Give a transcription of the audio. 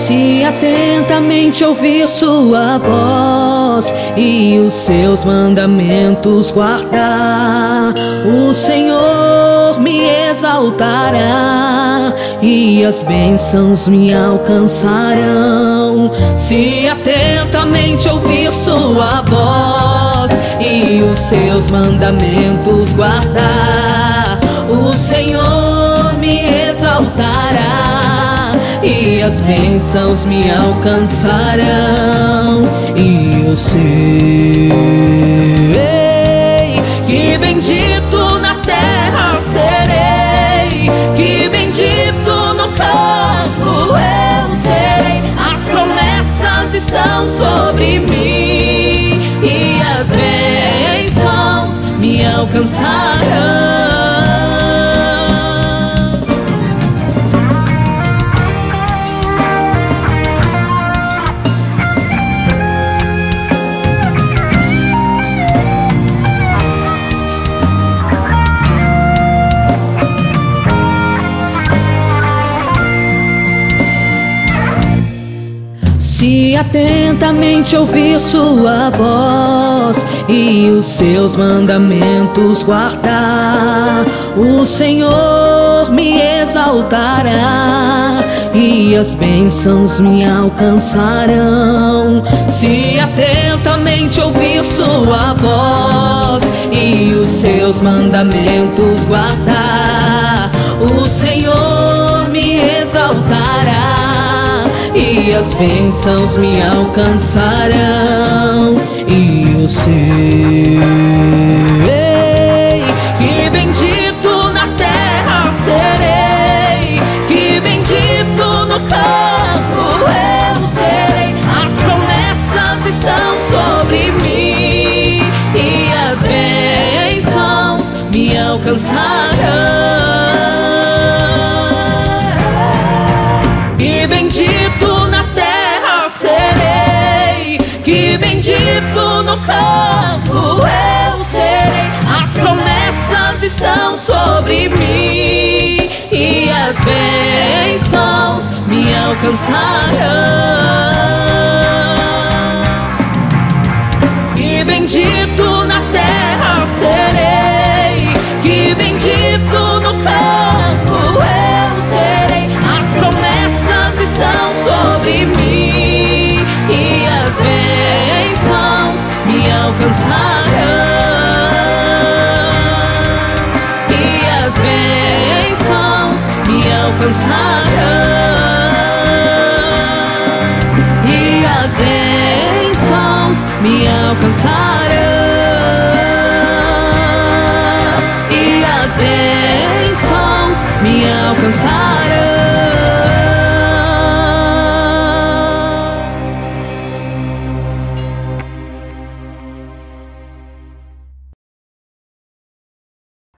Se atentamente ouvir sua voz e os seus mandamentos guardar, o Senhor me exaltará e as bênçãos me alcançarão. Se atentamente ouvir sua voz e os seus mandamentos guardar, o Senhor me exaltará e as bênçãos me alcançarão. E eu sei que bendito na terra serei, que bendito no campo eu serei. As promessas estão sobre mim e as bênçãos me alcançarão. Se atentamente ouvir sua voz e os seus mandamentos guardar, o Senhor me exaltará e as bênçãos me alcançarão. Se atentamente ouvir sua voz e os seus mandamentos guardar, o Senhor me exaltará e as bênçãos me alcançarão. E eu sei que bendito na terra serei, que bendito no campo eu serei. As promessas estão sobre mim e as bênçãos me alcançarão. Que bendito na terra serei, que bendito no campo eu serei. As promessas estão sobre mim e as bênçãos me alcançarão. Que bendito na terra serei, que bendito no campo eu serei. As promessas estão sobre mim e as bênçãos me alcançarão. E as bênçãos me alcançarão. E as bênçãos me alcançarão. E as bênçãos me alcançarão.